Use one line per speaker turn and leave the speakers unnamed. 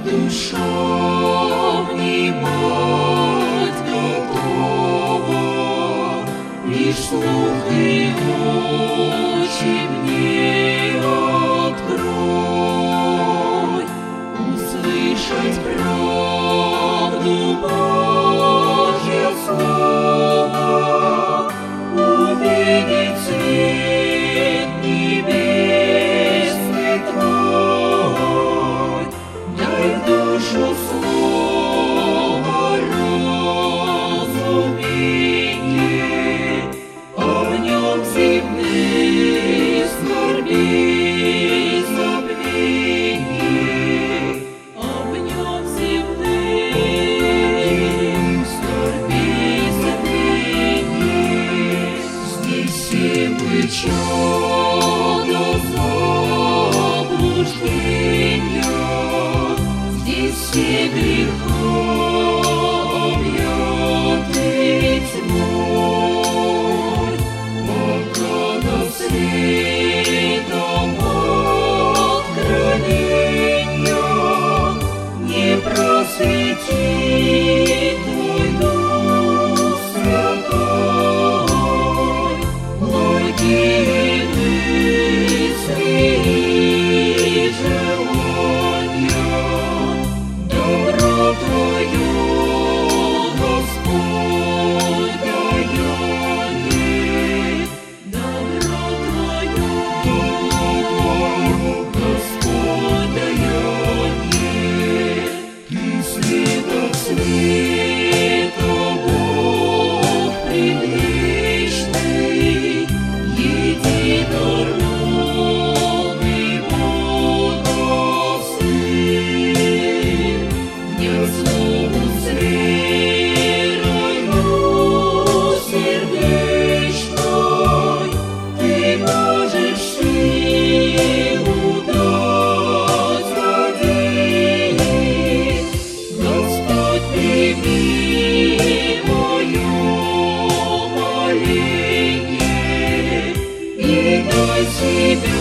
душа внимать готова, лишь слух и очи мне открой, услышать правду Божье слово, увидеть свет небесный Твой, дай в душу слово разумение, а в нем земные скорби забвение, а в нем земные скорби забвение. Здесь все мы чада заблуждения, здесь все греха объяты тьмой, пока до светом откровения не просветит Твой Дух Святой, благие мысли и желания, добротою Господь даяние, добротою Господь даяние. Ты света света Бог предвечный, единородный Бога Сын, нет слову с верою сердечной, Ты можешь силу дать один. Господь, прими мое моление и дай себя